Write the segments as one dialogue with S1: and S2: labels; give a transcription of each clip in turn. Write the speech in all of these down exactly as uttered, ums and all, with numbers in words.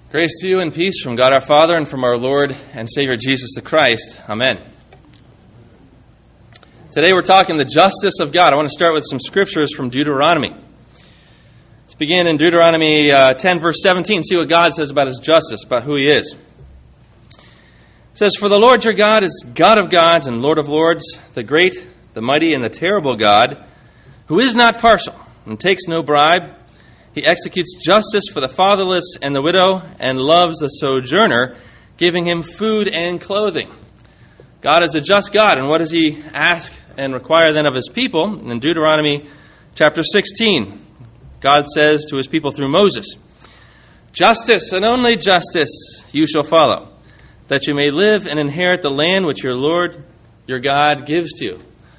S1: Grace to you and peace from God our Father and from our Lord and Savior Jesus the Christ. Amen. Today we're talking the justice of God. I want to start with some scriptures from Deuteronomy. Let's begin in Deuteronomy uh, ten, verse seventeen. See what God says about His justice, about who He is. It says, "For the Lord your God is God of gods and Lord of lords, the great, the mighty, and the terrible God, who is not partial and takes no bribe. He executes justice for the fatherless and the widow and loves the sojourner, giving him food and clothing." God is a just God, and what does He ask and require then of His people? In Deuteronomy chapter sixteen, God says to His people through Moses, "Justice and only justice you shall follow, that you may live and inherit the land which your Lord your God gives to you."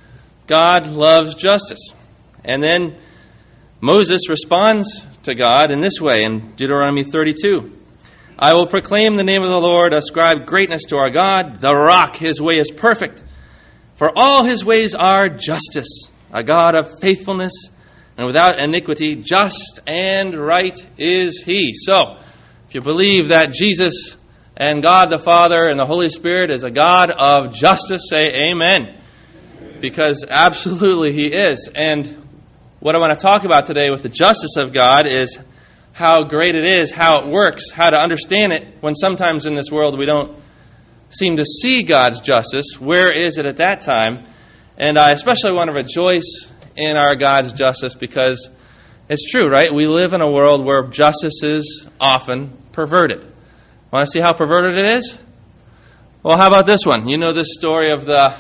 S1: God loves justice. And then Moses responds to God in this way in Deuteronomy thirty-two. "I will proclaim the name of the Lord, ascribe greatness to our God, the rock, His way is perfect. For all His ways are justice, a God of faithfulness and without iniquity, just and right is He." So, if you believe that Jesus and God the Father and the Holy Spirit is a God of justice, say amen. Because absolutely He is. And what I want to talk about today with the justice of God is how great it is, how it works, how to understand it when sometimes in this world we don't seem to see God's justice. Where is it at that time? And I especially want to rejoice in our God's justice because it's true, right? We live in a world where justice is often perverted. Want to see how perverted it is? Well, how about this one? You know this story of the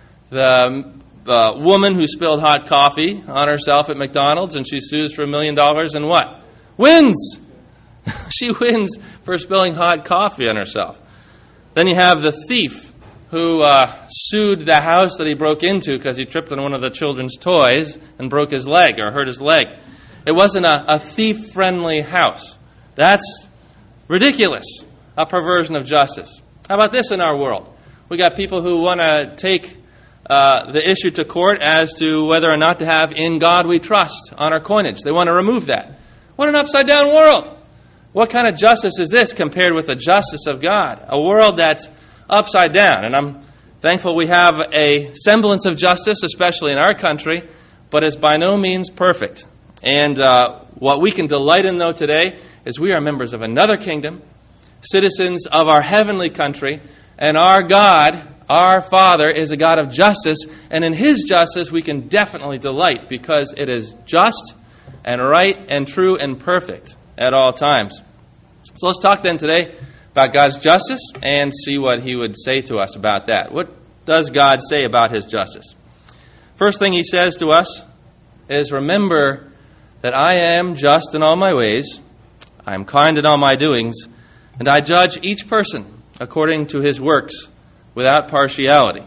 S1: the uh, woman who spilled hot coffee on herself at McDonald's, and she sues for a million dollars and what? Wins! She wins for spilling hot coffee on herself. Then you have the thief who uh, sued the house that he broke into because he tripped on one of the children's toys and broke his leg or hurt his leg. It wasn't a, a thief-friendly house. That's ridiculous, a perversion of justice. How about this in our world? We got people who want to take uh, the issue to court as to whether or not to have "In God We Trust" on our coinage. They want to remove that. What an upside-down world! What kind of justice is this compared with the justice of God? A world that's upside down. And I'm thankful we have a semblance of justice, especially in our country, but it's by no means perfect. And uh, what we can delight in, though, today is we are members of another kingdom, citizens of our heavenly country, and our God, our Father, is a God of justice, and in His justice we can definitely delight because it is just and right and true and perfect at all times. So let's talk then today about God's justice and see what He would say to us about that. What does God say about His justice? First thing He says to us is, "Remember that I am just in all my ways, I am kind in all my doings, and I judge each person according to his works without partiality."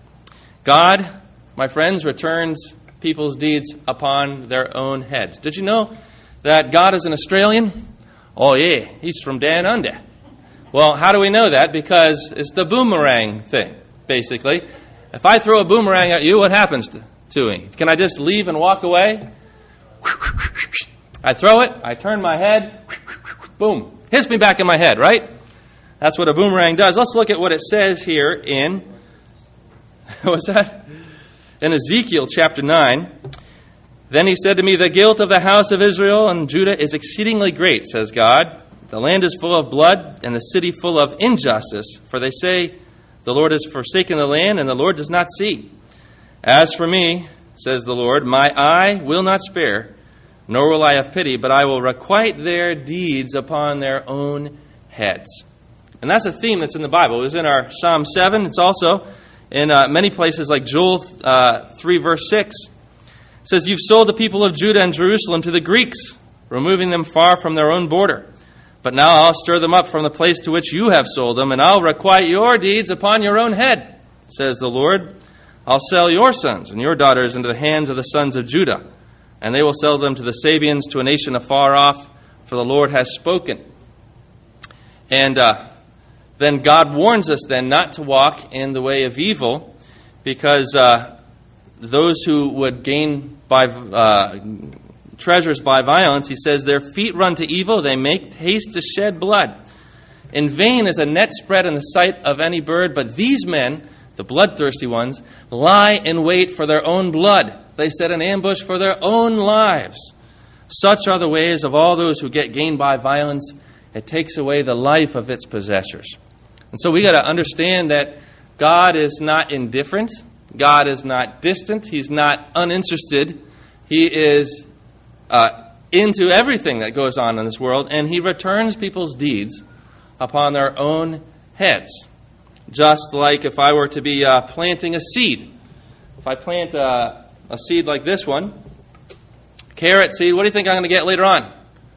S1: God, my friends, returns people's deeds upon their own heads. Did you know that God is an Australian? Oh yeah, He's from down under. Well, how do we know that? Because it's the boomerang thing, basically. If I throw a boomerang at you, what happens to, to me? Can I just leave and walk away? I throw it, I turn my head, boom, hits me back in my head, right? That's what a boomerang does. Let's look at what it says here in, what's that? In Ezekiel chapter nine. "Then he said to me, the guilt of the house of Israel and Judah is exceedingly great, says God. The land is full of blood and the city full of injustice. For they say, the Lord has forsaken the land and the Lord does not see. As for me, says the Lord, my eye will not spare, nor will I have pity, but I will requite their deeds upon their own heads." And that's a theme that's in the Bible. It was in our Psalm seven. It's also in uh, many places like Joel uh, three, verse six. It says, "You've sold the people of Judah and Jerusalem to the Greeks, removing them far from their own border. But now I'll stir them up from the place to which you have sold them, and I'll requite your deeds upon your own head, says the Lord. I'll sell your sons and your daughters into the hands of the sons of Judah, and they will sell them to the Sabeans, to a nation afar off, for the Lord has spoken." And uh, then God warns us then not to walk in the way of evil, because uh, those who would gain by uh, treasures by violence, he says, their feet run to evil, they make haste to shed blood. In vain is a net spread in the sight of any bird, but these men, the bloodthirsty ones, lie in wait for their own blood. They set an ambush for their own lives. Such are the ways of all those who get gain by violence. It takes away the life of its possessors. And so we got to understand that God is not indifferent. God is not distant. He's not uninterested. He is uh, into everything that goes on in this world, and he returns people's deeds upon their own heads. Just like if I were to be uh, planting a seed. If I plant a, a seed like this one, carrot seed, what do you think I'm going to get later on?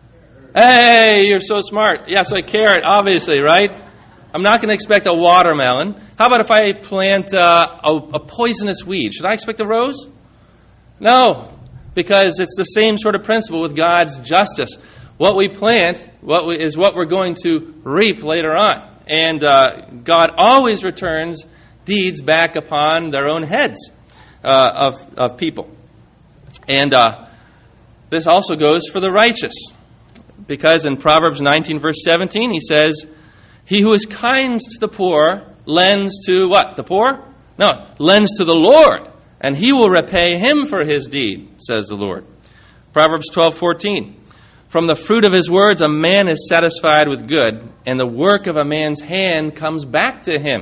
S1: Hey, you're so smart. Yeah, so a carrot, obviously, right? I'm not going to expect a watermelon. How about if I plant uh, a, a poisonous weed? Should I expect a rose? No, because it's the same sort of principle with God's justice. What we plant what we, is what we're going to reap later on. And uh, God always returns deeds back upon their own heads uh, of, of people. And uh, this also goes for the righteous. Because in Proverbs nineteen, verse seventeen, he says, he who is kind to the poor lends to what? The poor? No, lends to the Lord, and he will repay him for his deed, says the Lord. Proverbs twelve fourteen. From the fruit of his words a man is satisfied with good, and the work of a man's hand comes back to him.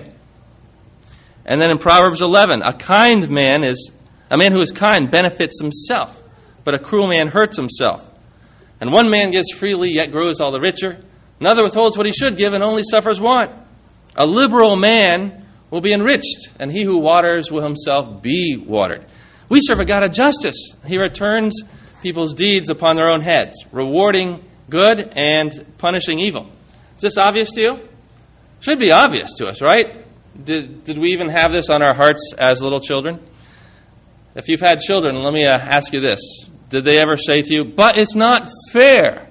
S1: And then in Proverbs eleven, a kind man is, a man who is kind benefits himself, but a cruel man hurts himself. And one man gives freely, yet grows all the richer. Another withholds what he should give and only suffers want. A liberal man will be enriched, and he who waters will himself be watered. We serve a God of justice. He returns people's deeds upon their own heads, rewarding good and punishing evil. Is this obvious to you? Should be obvious to us, right? Did, did we even have this on our hearts as little children? If you've had children, let me uh, ask you this. Did they ever say to you, but it's not fair?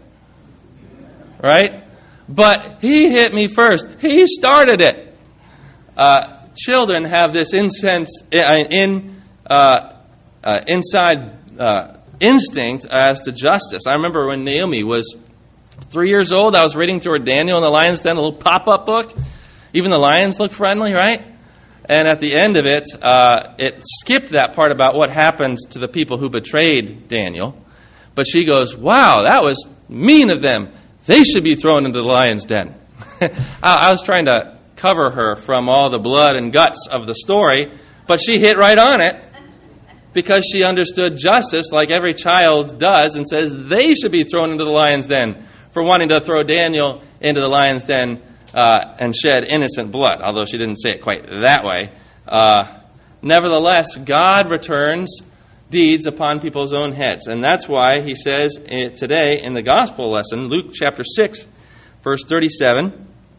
S1: Right? But he hit me first. He started it. Uh, children have this insense, in, uh, uh, inside uh, instinct as to justice. I remember when Naomi was three years old, I was reading to her Daniel in the Lion's Den, a little pop-up book. Even the lions look friendly, right? And at the end of it, uh, it skipped that part about what happened to the people who betrayed Daniel. But she goes, wow, that was mean of them. They should be thrown into the lion's den. I, I was trying to cover her from all the blood and guts of the story, but she hit right on it because she understood justice like every child does and says they should be thrown into the lion's den for wanting to throw Daniel into the lion's den Uh, and shed innocent blood, although she didn't say it quite that way. Uh, nevertheless, God returns deeds upon people's own heads. And that's why he says today in the gospel lesson, Luke chapter six, verse thirty-seven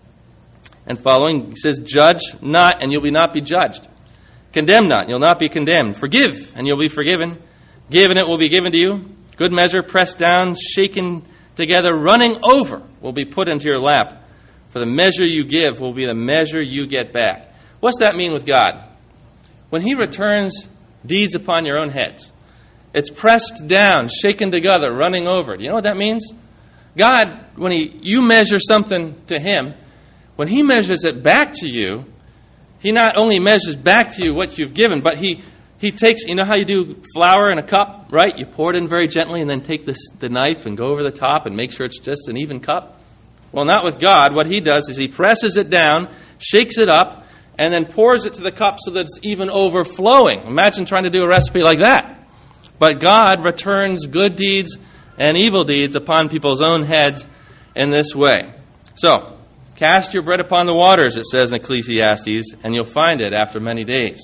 S1: and following, he says, judge not, and you'll be not be judged. Condemn not, and you'll not be condemned. Forgive, and you'll be forgiven. Give, and it will be given to you. Good measure, pressed down, shaken together, running over, will be put into your lap. For the measure you give will be the measure you get back. What's that mean with God? When he returns deeds upon your own heads, it's pressed down, shaken together, running over. Do you know what that means? God, when he you measure something to him, when he measures it back to you, he not only measures back to you what you've given, but he, he takes, you know how you do flour in a cup, right? You pour it in very gently and then take this, the knife and go over the top and make sure it's just an even cup. Well, not with God. What he does is he presses it down, shakes it up, and then pours it to the cup so that it's even overflowing. Imagine trying to do a recipe like that. But God returns good deeds and evil deeds upon people's own heads in this way. So, cast your bread upon the waters, it says in Ecclesiastes, and you'll find it after many days.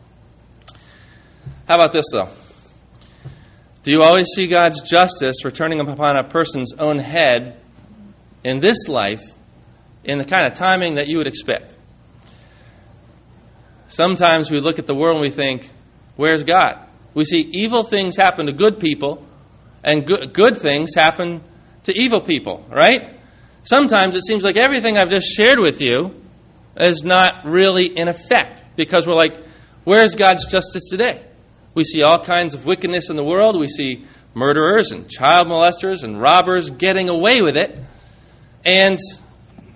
S1: How about this, though? Do you always see God's justice returning upon a person's own head in this life, in the kind of timing that you would expect? Sometimes we look at the world and we think, where's God? We see evil things happen to good people, and good, good things happen to evil people, right? Sometimes it seems like everything I've just shared with you is not really in effect, because we're like, where's God's justice today? We see all kinds of wickedness in the world. We see murderers and child molesters and robbers getting away with it. And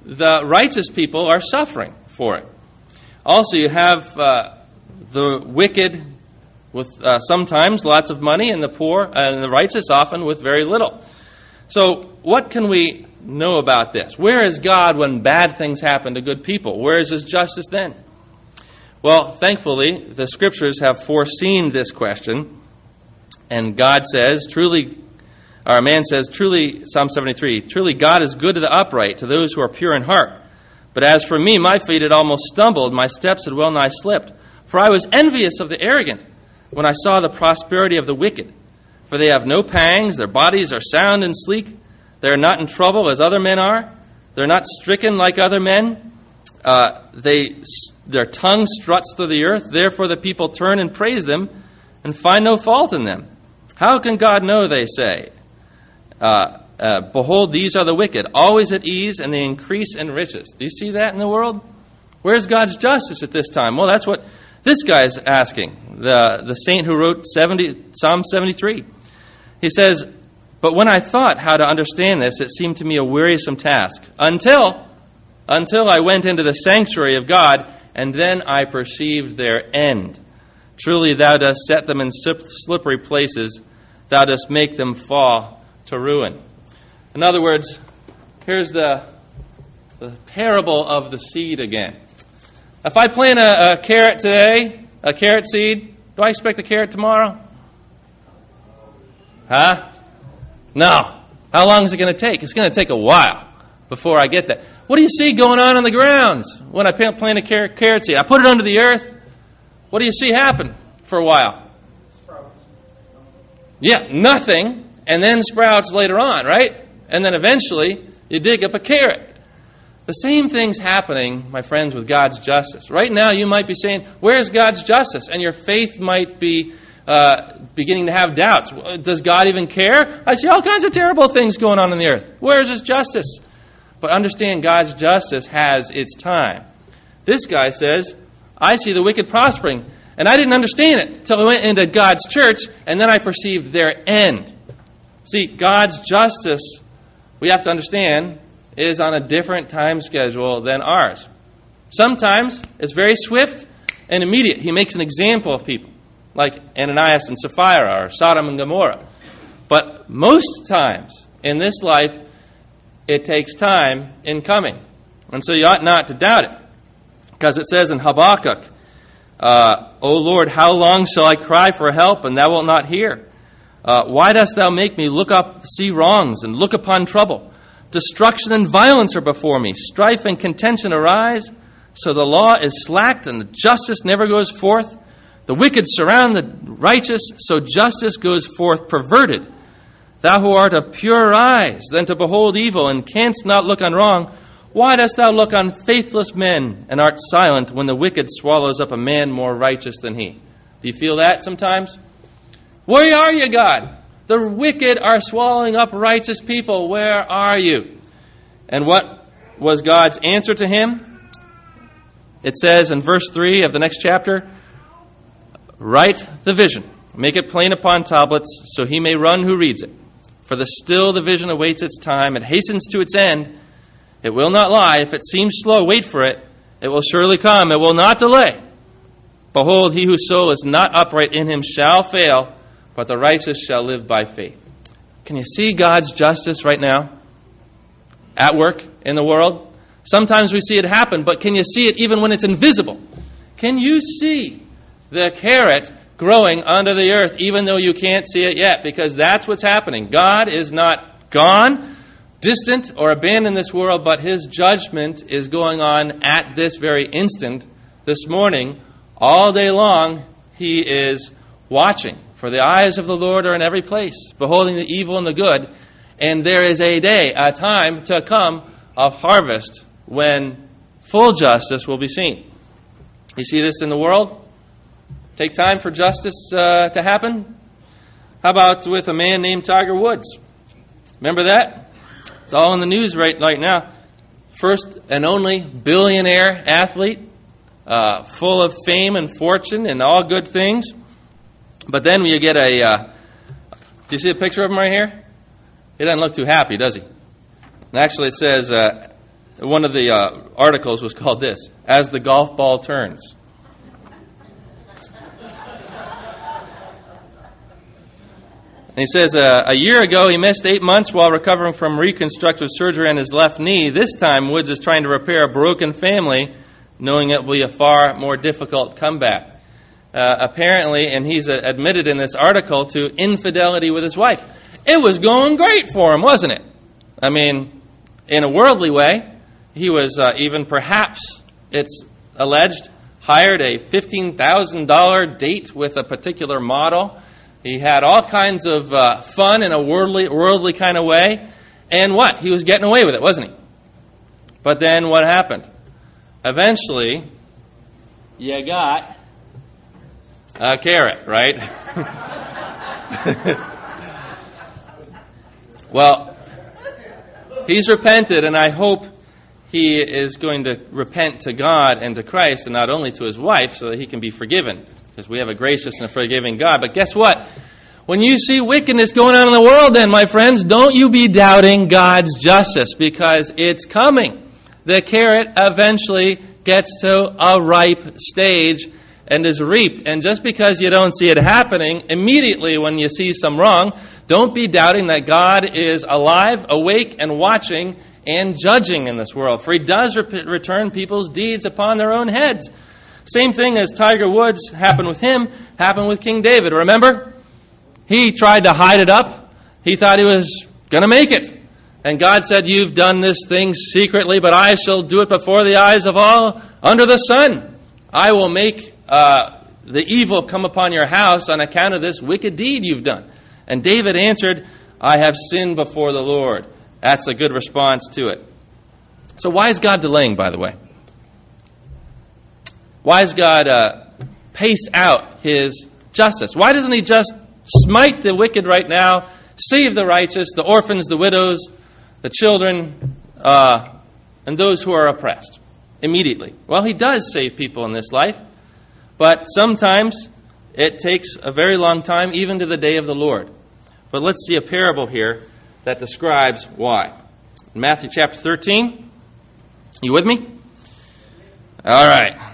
S1: the righteous people are suffering for it. Also, you have uh, the wicked with uh, sometimes lots of money, and the poor and the righteous often with very little. So what can we know about this? Where is God when bad things happen to good people? Where is His justice then? Well, thankfully, the Scriptures have foreseen this question, and God says, truly, or man says, truly, Psalm seventy-three, truly God is good to the upright, to those who are pure in heart. But as for me, my feet had almost stumbled, my steps had well nigh slipped. For I was envious of the arrogant when I saw the prosperity of the wicked. For they have no pangs, their bodies are sound and sleek. They are not in trouble as other men are. They're not stricken like other men. Uh, they their tongue struts through the earth. Therefore the people turn and praise them and find no fault in them. How can God know, they say? Uh, uh, Behold, these are the wicked, always at ease, and they increase in riches. Do you see that in the world? Where's God's justice at this time? Well, that's what this guy's asking, the, the saint who wrote seventy, Psalm seventy-three. He says, but when I thought how to understand this, it seemed to me a wearisome task, until, until I went into the sanctuary of God, and then I perceived their end. Truly thou dost set them in slippery places, thou dost make them fall to ruin. In other words, here's the, the parable of the seed again. If I plant a, a carrot today, a carrot seed, do I expect a carrot tomorrow? Huh? No. How long is it going to take? It's going to take a while before I get that. What do you see going on on the ground when I plant a carrot, carrot seed? I put it under the earth. What do you see happen for a while? Sprouts. Yeah, nothing, and then sprouts later on, right? And then eventually you dig up a carrot. The same thing's happening, my friends, with God's justice. Right now you might be saying, where's God's justice? And your faith might be uh, beginning to have doubts. Does God even care? I see all kinds of terrible things going on in the earth. Where's His justice? But understand, God's justice has its time. This guy says, I see the wicked prospering, and I didn't understand it until I went into God's church, and then I perceived their end. See, God's justice, we have to understand, is on a different time schedule than ours. Sometimes it's very swift and immediate. He makes an example of people, like Ananias and Sapphira, or Sodom and Gomorrah. But most times in this life, it takes time in coming. And so you ought not to doubt it. Because it says in Habakkuk, uh, O Lord, how long shall I cry for help, and thou wilt not hear? Uh, why dost thou make me look up, see wrongs, and look upon trouble? Destruction and violence are before me. Strife and contention arise. So the law is slacked, and the justice never goes forth. The wicked surround the righteous, so justice goes forth perverted. Thou who art of purer eyes than to behold evil, and canst not look on wrong, why dost thou look on faithless men, and art silent when the wicked swallows up a man more righteous than he? Do you feel that sometimes? Where are you, God? The wicked are swallowing up righteous people. Where are you? And what was God's answer to him? It says in verse three of the next chapter, write the vision, make it plain upon tablets, so he may run who reads it. For the still the vision awaits its time, it hastens to its end. It will not lie. If it seems slow, wait for it. It will surely come. It will not delay. Behold, he whose soul is not upright in him shall fail, but the righteous shall live by faith. Can you see God's justice right now at work in the world? Sometimes we see it happen, but can you see it even when it's invisible? Can you see the carrot growing under the earth even though you can't see it yet? Because that's what's happening. God is not gone, distant, or abandoned this world, but His judgment is going on at this very instant, this morning. All day long, He is watching. For the eyes of the Lord are in every place, beholding the evil and the good. And there is a day, a time to come of harvest when full justice will be seen. You see this in the world? Take time for justice uh, to happen? How about with a man named Tiger Woods? Remember that? It's all in the news right, right now. First and only billionaire athlete, uh, full of fame and fortune and all good things. But then you get a, uh, do you see a picture of him right here? He doesn't look too happy, does he? And actually it says, uh, one of the uh, articles was called this, As the Golf Ball Turns. And he says, uh, a year ago he missed eight months while recovering from reconstructive surgery on his left knee. This time Woods is trying to repair a broken family, knowing it will be a far more difficult comeback. Uh, apparently, and he's uh, admitted in this article, to infidelity with his wife. It was going great for him, wasn't it? I mean, in a worldly way, he was uh, even perhaps, it's alleged, hired a fifteen thousand dollars date with a particular model. He had all kinds of uh, fun in a worldly, worldly kind of way. And what? He was getting away with it, wasn't he? But then what happened? Eventually, you got a carrot, right? Well, he's repented, and I hope he is going to repent to God and to Christ, and not only to his wife, so that he can be forgiven. Because we have a gracious and a forgiving God. But guess what? When you see wickedness going on in the world, then, my friends, don't you be doubting God's justice, because it's coming. The carrot eventually gets to a ripe stage and is reaped. And just because you don't see it happening immediately when you see some wrong, don't be doubting that God is alive, awake, and watching and judging in this world. For he does re- return people's deeds upon their own heads. Same thing as Tiger Woods happened with him, happened with King David. Remember? He tried to hide it up. He thought he was going to make it. And God said, you've done this thing secretly, but I shall do it before the eyes of all under the sun. I will make uh, the evil come upon your house on account of this wicked deed you've done. And David answered, I have sinned before the Lord. That's a good response to it. So why is God delaying, by the way? Why does God uh, pace out his justice? Why doesn't he just smite the wicked right now, save the righteous, the orphans, the widows, the children, uh, and those who are oppressed immediately? Well, he does save people in this life, but sometimes it takes a very long time, even to the day of the Lord. But let's see a parable here that describes why. In Matthew chapter thirteen, you with me? All right.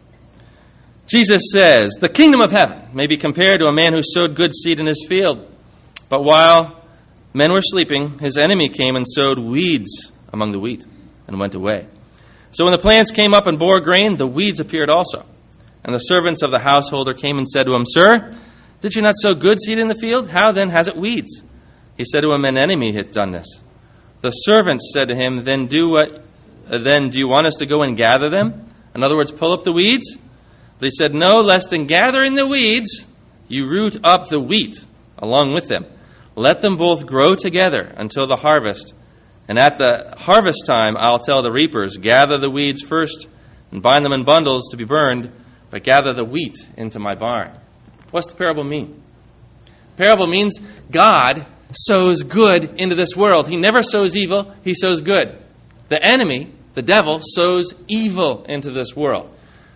S1: Jesus says, the kingdom of heaven may be compared to a man who sowed good seed in his field. But while men were sleeping, his enemy came and sowed weeds among the wheat and went away. So when the plants came up and bore grain, the weeds appeared also. And the servants of the householder came and said to him, Sir, did you not sow good seed in the field? How then has it weeds? He said to him, An enemy has done this. The servants said to him, Then do what? Uh, then do you want us to go and gather them? In other words, pull up the weeds? But he said, No, lest in gathering the weeds, you root up the wheat along with them. Let them both grow together until the harvest. And at the harvest time, I'll tell the reapers, gather the weeds first and bind them in bundles to be burned, but gather the wheat into my barn. What's the parable mean? The parable means God sows good into this world. He never sows evil, he sows good. The enemy, the devil, sows evil into this world.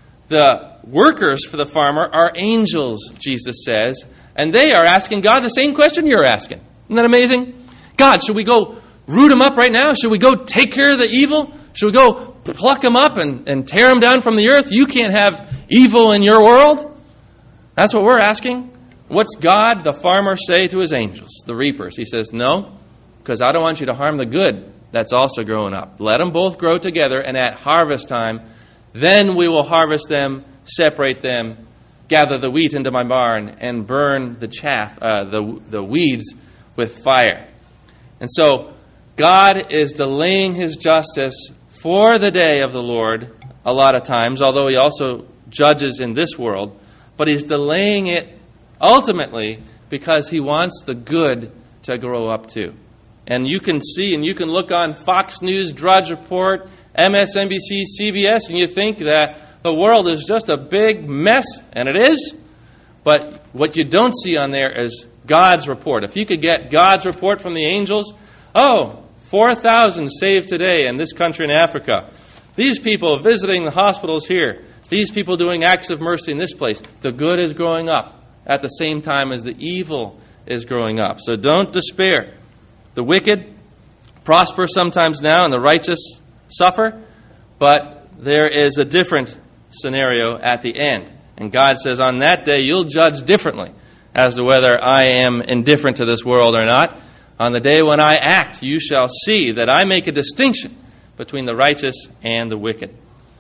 S1: The workers for the farmer are angels, Jesus says, and they are asking God the same question you're asking. Isn't that amazing? God, should we go root them up right now? Should we go take care of the evil? Should we go pluck them up and, and tear them down from the earth? You can't have evil in your world. That's what we're asking. What's God, the farmer, say to his angels, the reapers? He says, no, because I don't want you to harm the good that's also growing up. Let them both grow together, and at harvest time, then we will harvest them, separate them, gather the wheat into my barn, and burn the chaff, uh, the the weeds with fire. And so God is delaying his justice for the day of the Lord a lot of times, although he also judges in this world. But he's delaying it ultimately because he wants the good to grow up too. And you can see and you can look on Fox News, Drudge Report, M S N B C, C B S, and you think that the world is just a big mess, and it is. But what you don't see on there is God's report. If you could get God's report from the angels, oh, four thousand saved today in this country in Africa. These people visiting the hospitals here. These people doing acts of mercy in this place. The good is growing up at the same time as the evil is growing up. So don't despair. The wicked prosper sometimes now, and the righteous suffer, but there is a different scenario at the end. And God says, on that day, you'll judge differently as to whether I am indifferent to this world or not. On the day when I act, you shall see that I make a distinction between the righteous and the wicked.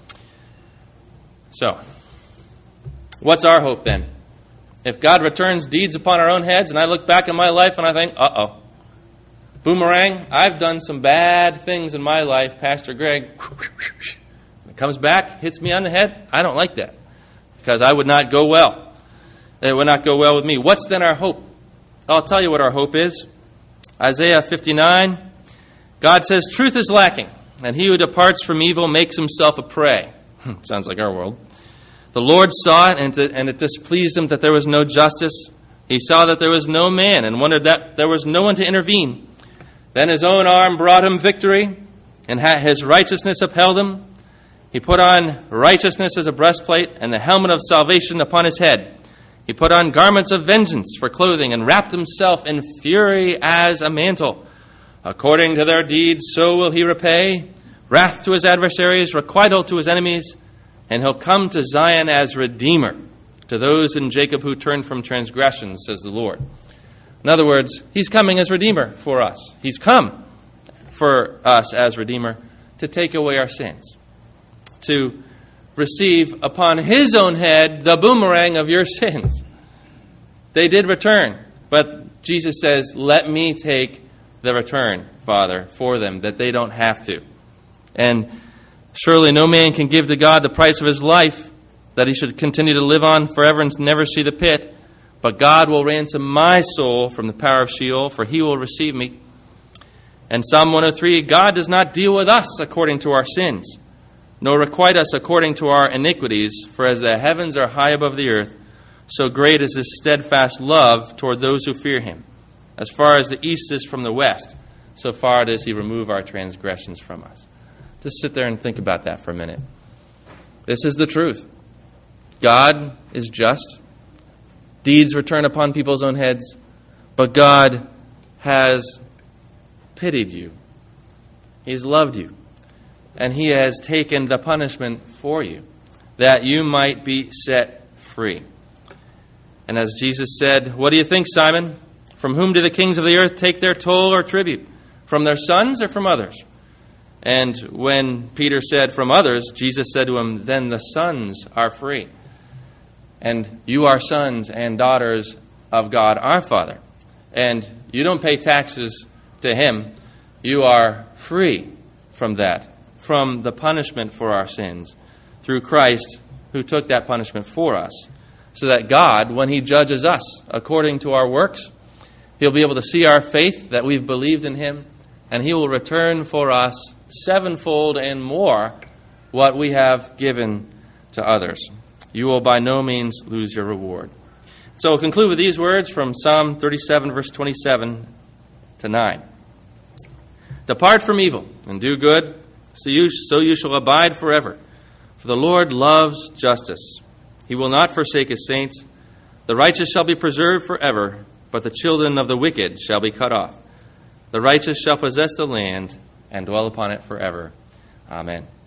S1: So, what's our hope then? If God returns deeds upon our own heads, and I look back at my life and I think, uh-oh, boomerang, I've done some bad things in my life, Pastor Greg, it comes back, hits me on the head, I don't like that, because I would not go well. It would not go well with me. What's then our hope? I'll tell you what our hope is. Isaiah fifty-nine, God says, truth is lacking, and he who departs from evil makes himself a prey. Sounds like our world. The Lord saw it, and it, and it displeased him that there was no justice. He saw that there was no man, and wondered that there was no one to intervene. Then his own arm brought him victory, and his righteousness upheld him. He put on righteousness as a breastplate, and the helmet of salvation upon his head. He put on garments of vengeance for clothing, and wrapped himself in fury as a mantle. According to their deeds, so will he repay. Wrath to his adversaries, requital to his enemies, and he'll come to Zion as Redeemer, to those in Jacob who turn from transgression, says the Lord. In other words, he's coming as Redeemer for us. He's come for us as Redeemer to take away our sins, to receive upon his own head the boomerang of your sins. They did return, but Jesus says, let me take the return, Father, for them, that they don't have to. And surely no man can give to God the price of his life, that he should continue to live on forever and never see the pit. But God will ransom my soul from the power of Sheol, for he will receive me. And Psalm one oh three, God does not deal with us according to our sins, nor requite us according to our iniquities. For as the heavens are high above the earth, so great is his steadfast love toward those who fear him. As far as the east is from the west, so far does he remove our transgressions from us. Just sit there and think about that for a minute. This is the truth. God is just. Deeds return upon people's own heads. But God has pitied you. He's loved you. And he has taken the punishment for you, that you might be set free. And as Jesus said, what do you think, Simon? From whom do the kings of the earth take their toll or tribute? From their sons or from others? And when Peter said, from others, Jesus said to him, then the sons are free. And you are sons and daughters of God our Father. And you don't pay taxes to him. You are free from that, from the punishment for our sins, through Christ who took that punishment for us. So that God, when he judges us according to our works, he'll be able to see our faith, that we've believed in him, and he will return for us sevenfold and more what we have given to others. You will by no means lose your reward. So we'll conclude with these words from Psalm thirty-seven, verse twenty-seven to nine. Depart from evil and do good, so you, so you shall abide forever. For the Lord loves justice. He will not forsake his saints. The righteous shall be preserved forever, but the children of the wicked shall be cut off. The righteous shall possess the land and dwell upon it forever. Amen.